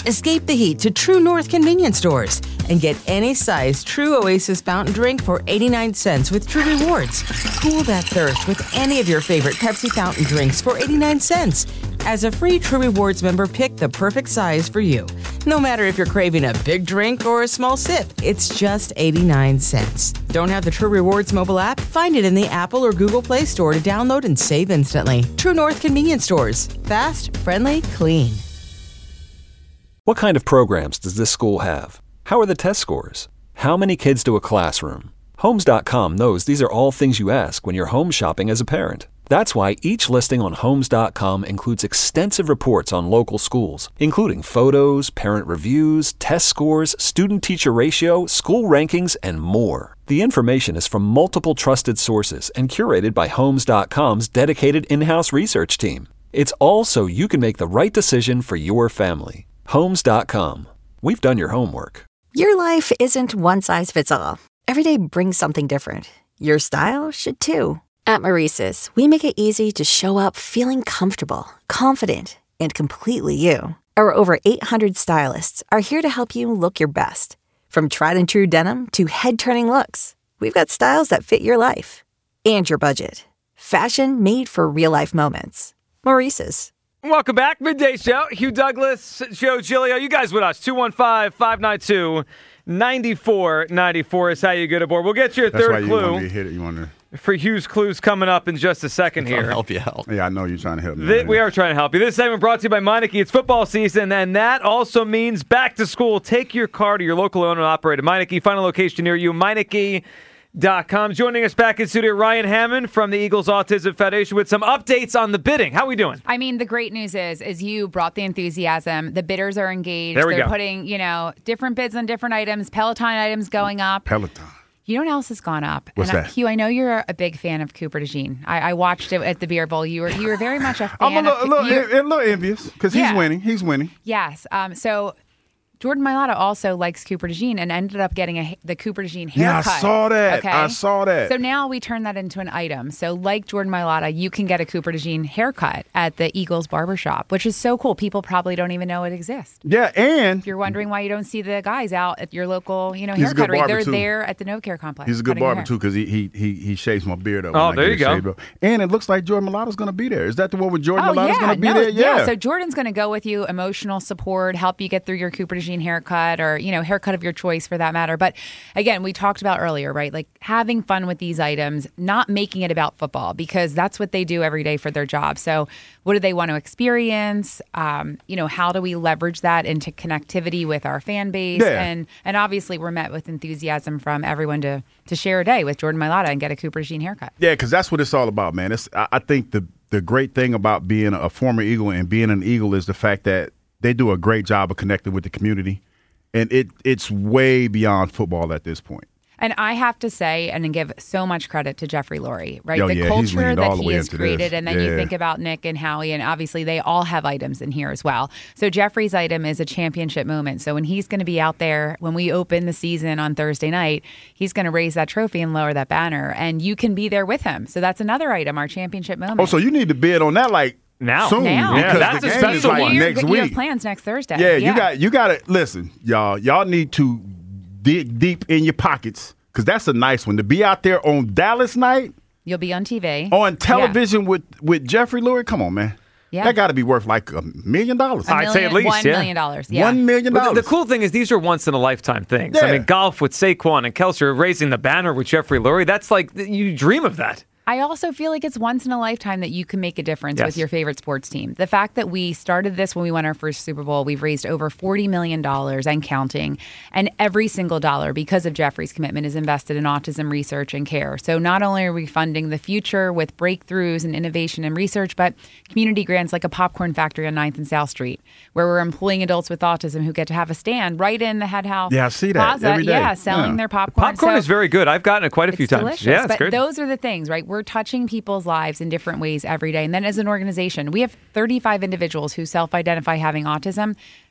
Escape the heat to True North convenience stores and get any size True Oasis fountain drink for 89 cents with True Rewards. Cool that thirst with any of your favorite Pepsi fountain drinks for 89 cents. As a free True Rewards member, pick the perfect size for you. No matter if you're craving a big drink or a small sip, it's just 89 cents. Don't have the True Rewards mobile app? Find it in the Apple or Google Play Store to download and save instantly. True North convenience stores. Fast, friendly, clean. What kind of programs does this school have? How are the test scores? How many kids do a classroom? Homes.com knows these are all things you ask when you're home shopping as a parent. That's why each listing on Homes.com includes extensive reports on local schools, including photos, parent reviews, test scores, student-teacher ratio, school rankings, and more. The information is from multiple trusted sources and curated by Homes.com's dedicated in-house research team. It's all so you can make the right decision for your family. Homes.com. We've done your homework. Your life isn't one size fits all. Every day brings something different. Your style should too. At Maurice's, we make it easy to show up feeling comfortable, confident, and completely you. Our over 800 stylists are here to help you look your best. From tried and true denim to head-turning looks, we've got styles that fit your life and your budget. Fashion made for real-life moments. Maurice's. Welcome back. Midday Show. Hugh Douglas, Joe Giglio. You guys with us. 215-592-9494 is how you get aboard. We'll get you a third clue. For Hugh's Clues coming up in just a second here. I'll help you out. Yeah, I know you're trying to help me. We are trying to help you. This segment brought to you by Meineke. It's football season, and that also means back to school. Take your car to your local owner and operator. Meineke, final location near you, Meineke.com. Joining us back in studio, Ryan Hammond from the Eagles Autism Foundation with some updates on the bidding. How are we doing? I mean, the great news is you brought the enthusiasm. The bidders are engaged. They're putting, different bids on different items, Peloton items going up. Peloton. You know what else has gone up? What's that? Hugh, I know you're a big fan of Cooper DeJean. I watched it at the Beer Bowl. You were very much a fan. I'm a little envious because he's winning. He's winning. Yes. So Jordan Mailata also likes Cooper DeJean and ended up getting the Cooper DeJean haircut. Yeah, I saw that. Okay? I saw that. So now we turn that into an item. So like Jordan Mailata, you can get a Cooper DeJean haircut at the Eagles Barbershop, which is so cool. People probably don't even know it exists. Yeah, and if you're wondering why you don't see the guys out at your local, haircut, they're there at the NoCare complex. He's a good barber too because he shaves my beard up. Oh, there you go. And it looks like Jordan Mailata's going to be there. Is that the one where Jordan Mailata's going to be there? Yeah. So Jordan's going to go with you, emotional support, help you get through your Cooper DeJean haircut or haircut of your choice for that matter. But again, we talked about earlier, right? Like having fun with these items, not making it about football because that's what they do every day for their job. So what do they want to experience? How do we leverage that into connectivity with our fan base? Yeah. And obviously we're met with enthusiasm from everyone to share a day with Jordan Mailata and get a Cooper DeJean haircut. Yeah, because that's what it's all about, man. I think the great thing about being a former Eagle and being an Eagle is the fact that they do a great job of connecting with the community. And it's way beyond football at this point. And I have to say, and give so much credit to Jeffrey Lurie, right? Oh, the yeah, culture that he he has created, and then you think about Nick and Howie, and obviously they all have items in here as well. So Jeffrey's item is a championship moment. So when he's going to be out there, when we open the season on Thursday night, he's going to raise that trophy and lower that banner, and you can be there with him. So that's another item, our championship moment. Oh, so you need to bid on that now. Soon, yeah, that's the a game is special one. next week. You have plans next Thursday. Yeah, you got to listen, y'all. Y'all need to dig deep in your pockets because that's a nice one to be out there on Dallas night. You'll be on TV, on television with Jeffrey Lurie. Come on, man. Yeah. That got to be worth like $1 million. I'd say at least $1 million. Yeah. $1 million. But the cool thing is these are once in a lifetime things. Yeah. I mean, golf with Saquon and Kelce raising the banner with Jeffrey Lurie. That's like you dream of that. I also feel like it's once in a lifetime that you can make a difference with your favorite sports team. The fact that we started this when we won our first Super Bowl, we've raised over $40 million and counting. And every single dollar, because of Jeffrey's commitment, is invested in autism research and care. So not only are we funding the future with breakthroughs and innovation and research, but community grants like a popcorn factory on 9th and South Street, where we're employing adults with autism who get to have a stand right in the Head House I see that Plaza. every day. Selling their popcorn. Popcorn is very good. I've gotten it quite a few times. Delicious. Yeah, it's but great. Those are the things, right? We're touching people's lives in different ways every day. And then as an organization, we have 35 individuals who self-identify having autism.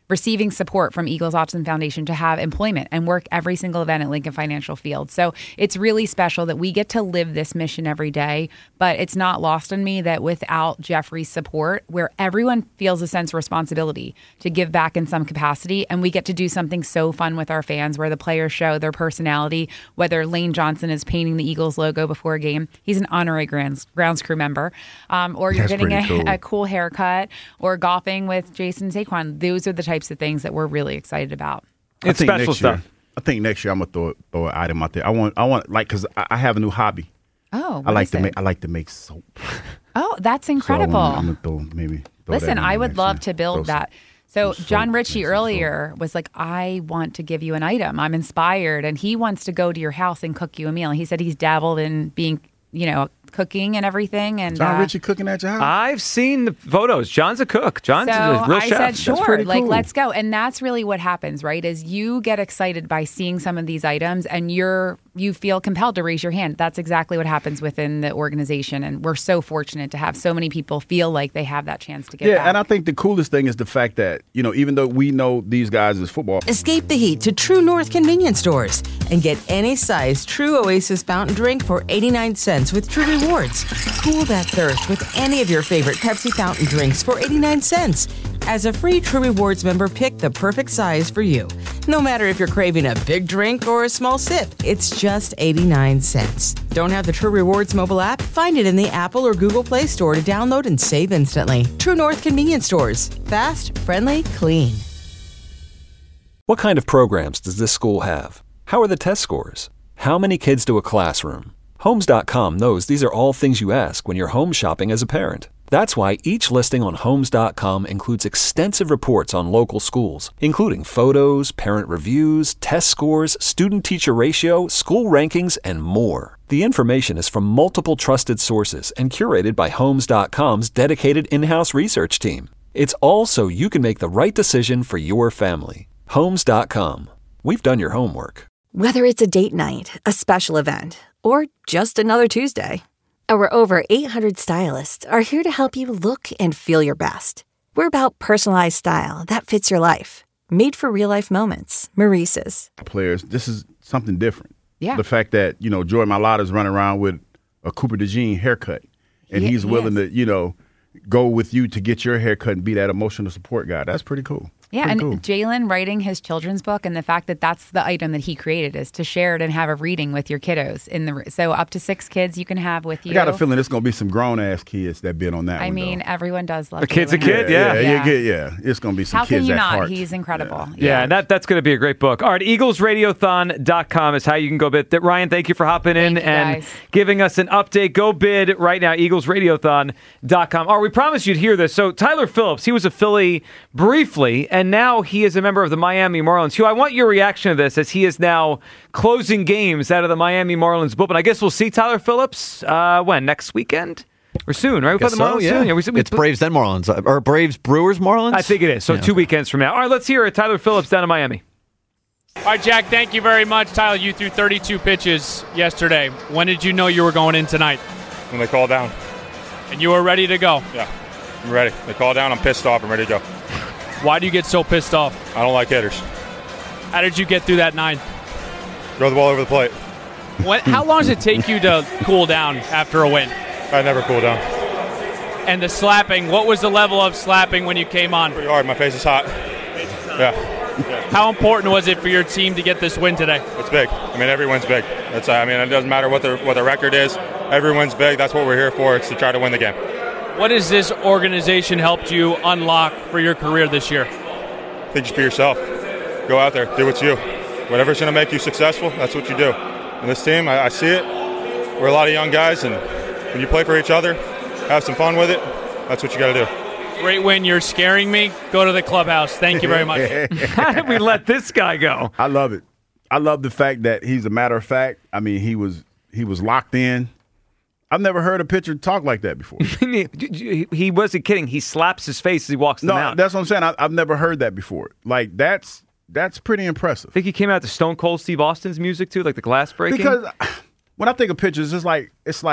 receiving support from Eagles Autism Foundation to have employment and work every single event at Lincoln Financial Field. So it's really special that we get to live this mission every day, but it's not lost on me that without Jeffrey's support, where everyone feels a sense of responsibility to give back in some capacity, and we get to do something so fun with our fans where the players show their personality, whether Lane Johnson is painting the Eagles logo before a game, he's an honorary grounds crew member, or you're getting a cool haircut, or golfing with Jason Saquon. Those are the types of things that we're really excited about. It's special stuff. I think next year I'm gonna throw an item out there. I want like, because I have a new hobby. Oh, I like to make soap. Oh, that's incredible. So I'm gonna throw Listen, I would love to build that. So John Ritchie soap. earlier was like, I want to give you an item. I'm inspired. And he wants to go to your house and cook you a meal. And he said he's dabbled in being, cooking and everything. And John Ritchie cooking at your house? I've seen the photos. John's a cook. John's a real chef. I said, sure, cool. let's go. And that's really what happens, right? Is you get excited by seeing some of these items and you feel compelled to raise your hand. That's exactly what happens within the organization. And we're so fortunate to have so many people feel like they have that chance to get back. Yeah, and I think the coolest thing is the fact that, even though we know these guys as football. Escape the heat to True North convenience stores and get any size True Oasis fountain drink for 89 cents with True Rewards. Cool that thirst with any of your favorite Pepsi fountain drinks for 89 cents. As a free True Rewards member, pick the perfect size for you. No matter if you're craving a big drink or a small sip, it's just 89 cents. Don't have the True Rewards mobile app? Find it in the Apple or Google Play Store to download and save instantly. True North convenience stores. Fast, friendly, clean. What kind of programs does this school have? How are the test scores? How many kids do a classroom? Homes.com knows these are all things you ask when you're home shopping as a parent. That's why each listing on Homes.com includes extensive reports on local schools, including photos, parent reviews, test scores, student-teacher ratio, school rankings, and more. The information is from multiple trusted sources and curated by Homes.com's dedicated in-house research team. It's all so you can make the right decision for your family. Homes.com. We've done your homework. Whether it's a date night, a special event, or just another Tuesday, our over 800 stylists are here to help you look and feel your best. We're about personalized style that fits your life. Made for real-life moments. Maurice's. Players, this is something different. Yeah. The fact that, Joy Mailata's running around with a Cooper DeJean haircut, and he's willing to, go with you to get your haircut and be that emotional support guy. That's pretty cool. Yeah, and Jalen writing his children's book, and the fact that that's the item that he created is to share it and have a reading with your kiddos. So up to 6 kids you can have with you. I got a feeling it's going to be some grown-ass kids that bid on that one, though. Everyone does love a kid's a Jalen. kid, yeah. It's going to be some How kids can you at not? heart. He's incredible. Yeah, and that's going to be a great book. All right, EaglesRadiothon.com is how you can go bid. Ryan, thank you for hopping in and giving us an update. Go bid right now, EaglesRadiothon.com. All right, we promised you'd hear this. So Tyler Phillips, he was a Philly briefly, and now he is a member of the Miami Marlins. Hugh, I want your reaction to this as he is now closing games out of the Miami Marlins bullpen. I guess we'll see Tyler Phillips when? Next weekend? Or soon, right? We play the Marlins soon. Yeah, it's Braves then Marlins. Or Braves, Brewers, Marlins? I think it is. So 2 weekends from now. All right, let's hear it. Tyler Phillips down in Miami. All right, Jack, thank you very much. Tyler, you threw 32 pitches yesterday. When did you know you were going in tonight? When they call down. And you were ready to go? Yeah, I'm ready. They call down, I'm pissed off, I'm ready to go. Why do you get so pissed off? I don't like hitters. How did you get through that 9th? Throw the ball over the plate. How long does it take you to cool down after a win? I never cool down. And the slapping, what was the level of slapping when you came on? Pretty hard, my face is hot. Yeah. How important was it for your team to get this win today? It's big. Every win's big. It doesn't matter what the record is. Every win's big. That's what we're here for. It's to try to win the game. What has this organization helped you unlock for your career this year? I think just be yourself. Go out there, do what's you. Whatever's going to make you successful, that's what you do. And this team, I see it. We're a lot of young guys, and when you play for each other, have some fun with it, that's what you got to do. Great win. You're scaring me. Go to the clubhouse. Thank you very much. How did we let this guy go? I love it. I love the fact that he's a matter of fact. He was locked in. I've never heard a pitcher talk like that before. He wasn't kidding. He slaps his face as he walks them out. No, that's what I'm saying. I've never heard that before. Like, that's pretty impressive. I think he came out to Stone Cold Steve Austin's music, too, like the glass breaking. Because when I think of pitchers, it's like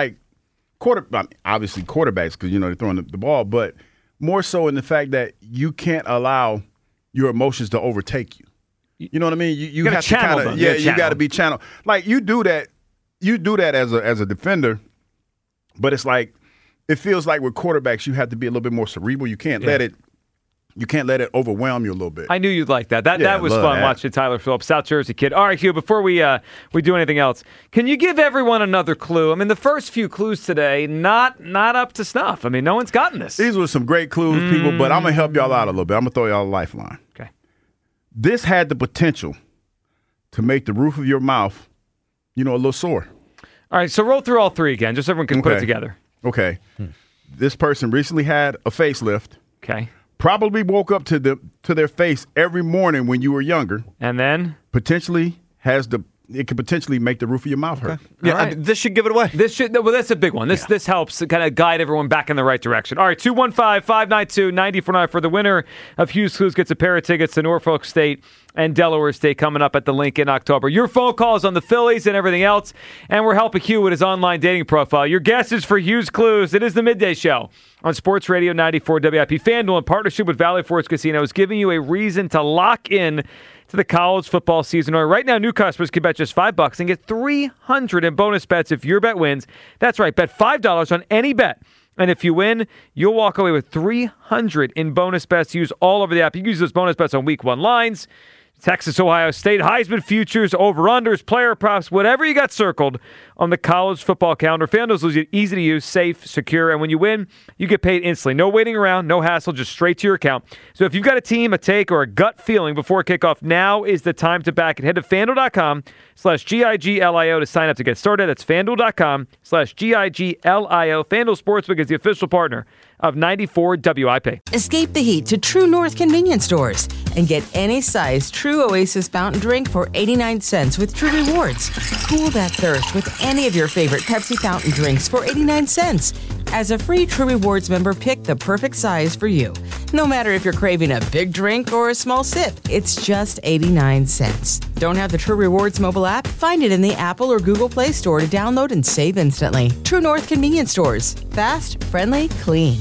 obviously quarterbacks because, they're throwing the ball, but more so in the fact that you can't allow your emotions to overtake you. You know what I mean? You have to kind of you got to be channeled. Like you do that as a defender, but it's like it feels like with quarterbacks you have to be a little bit more cerebral. You can't let it overwhelm you a little bit. I knew you'd like that. That was fun watching Tyler Phillips, South Jersey kid. All right, Hugh, before we do anything else, can you give everyone another clue? I mean, the first few clues today, not up to snuff. I mean, no one's gotten this. These were some great clues, people, but I'm going to help y'all out a little bit. I'm going to throw y'all a lifeline. Okay. This had the potential to make the roof of your mouth, a little sore. All right, so roll through all three again, just so everyone can put it together. Okay. This person recently had a facelift. Okay. Probably woke up to their face every morning when you were younger. And then? It could potentially make the roof of your mouth hurt. Okay. Yeah, right. This should give it away. Well, that's a big one. This helps kind of guide everyone back in the right direction. All right, 215-592-94.9 for the winner of Hughes Clues gets a pair of tickets to Norfolk State and Delaware State coming up at the Link in October. Your phone calls on the Phillies and everything else, and we're helping Hugh with his online dating profile. Your guesses for Hughes Clues. It is the Midday Show on Sports Radio 94 WIP. FanDuel, in partnership with Valley Forge Casino, is giving you a reason to lock in to the college football season. Right now, new customers can bet just $5 and get $300 in bonus bets if your bet wins. That's right, bet $5 on any bet. And if you win, you'll walk away with $300 in bonus bets. Use all over the app. You can use those bonus bets on Week 1 lines, Texas, Ohio State, Heisman futures, over-unders, player props, whatever you got circled on the college football calendar. FanDuel's easy to use, safe, secure, and when you win, you get paid instantly. No waiting around, no hassle, just straight to your account. So if you've got a team, a take, or a gut feeling before kickoff, now is the time to back it. Head to FanDuel.com/GIGLIO to sign up to get started. That's FanDuel.com/GIGLIO. FanDuel Sportsbook is the official partner of 94 WIP. Escape the heat to True North convenience stores and get any size True Oasis fountain drink for 89 cents with True Rewards. Cool that thirst with any of your favorite Pepsi fountain drinks for 89 cents. As a free True Rewards member, pick the perfect size for you. No matter if you're craving a big drink or a small sip, it's just 89 cents. Don't have the True Rewards mobile app? Find it in the Apple or Google Play Store to download and save instantly. True North convenience stores. Fast, friendly, clean.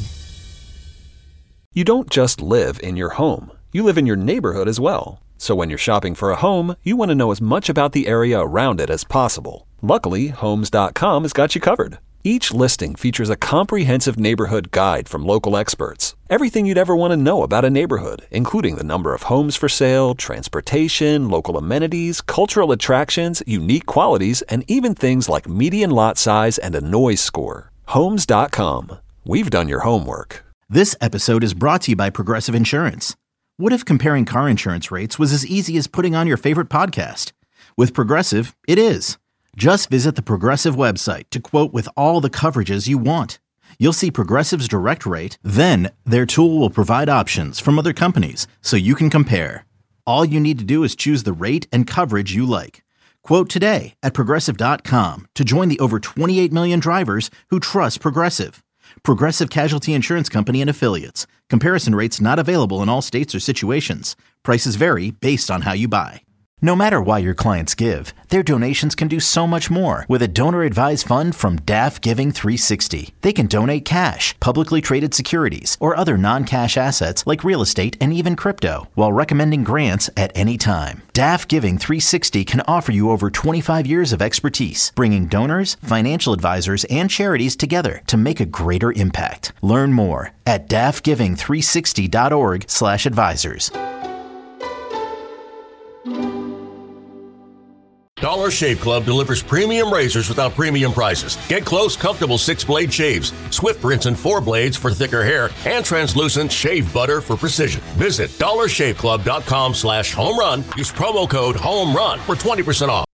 You don't just live in your home. You live in your neighborhood as well. So when you're shopping for a home, you want to know as much about the area around it as possible. Luckily, Homes.com has got you covered. Each listing features a comprehensive neighborhood guide from local experts. Everything you'd ever want to know about a neighborhood, including the number of homes for sale, transportation, local amenities, cultural attractions, unique qualities, and even things like median lot size and a noise score. Homes.com. We've done your homework. This episode is brought to you by Progressive Insurance. What if comparing car insurance rates was as easy as putting on your favorite podcast? With Progressive, it is. Just visit the Progressive website to quote with all the coverages you want. You'll see Progressive's direct rate, then their tool will provide options from other companies so you can compare. All you need to do is choose the rate and coverage you like. Quote today at Progressive.com to join the over 28 million drivers who trust Progressive. Progressive Casualty Insurance Company and Affiliates. Comparison rates not available in all states or situations. Prices vary based on how you buy. No matter why your clients give, their donations can do so much more with a donor-advised fund from DAF Giving 360. They can donate cash, publicly traded securities, or other non-cash assets like real estate and even crypto, while recommending grants at any time. DAF Giving 360 can offer you over 25 years of expertise, bringing donors, financial advisors, and charities together to make a greater impact. Learn more at dafgiving360.org/advisors. Dollar Shave Club delivers premium razors without premium prices. Get close, comfortable 6-blade shaves, swift rinse and 4 blades for thicker hair, and translucent shave butter for precision. Visit dollarshaveclub.com/homerun. Use promo code HOMERUN for 20% off.